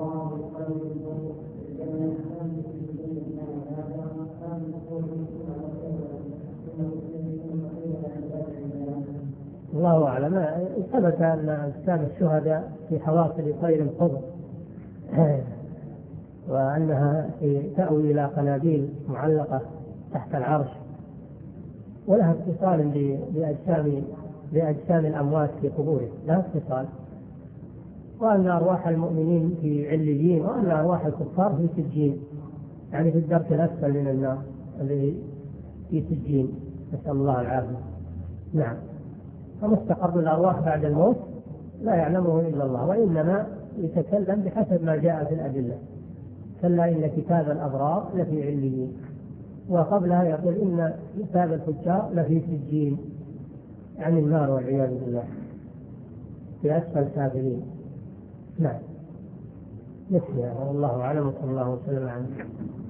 الله أعلم. ثبت أن أجسام الشهداء في حواصل طير خضر، وأنها تأوي إلى قناديل معلقة تحت العرش، ولها اتصال بأجسام الأموات في قبورهم، لها اتصال. وأن أرواح المؤمنين في عليين، وأن أرواح الكفار في سجين، يعني في الدرك الأسفل من النار الذي في سجين، نسأل الله العافية. نعم. فمستقر الأرواح بعد الموت لا يعلمه إلا الله، وإنما يتكلم بحسب ما جاء في الأدلة. كلا إن كتاب الأبرار لفي عليين، وقبلها يقول إن كتاب الفجار لفي سجين، يعني النار والعياذ بالله، في أسفل سافلين. نعم. نسيها والله أعلم، صلى الله وسلم على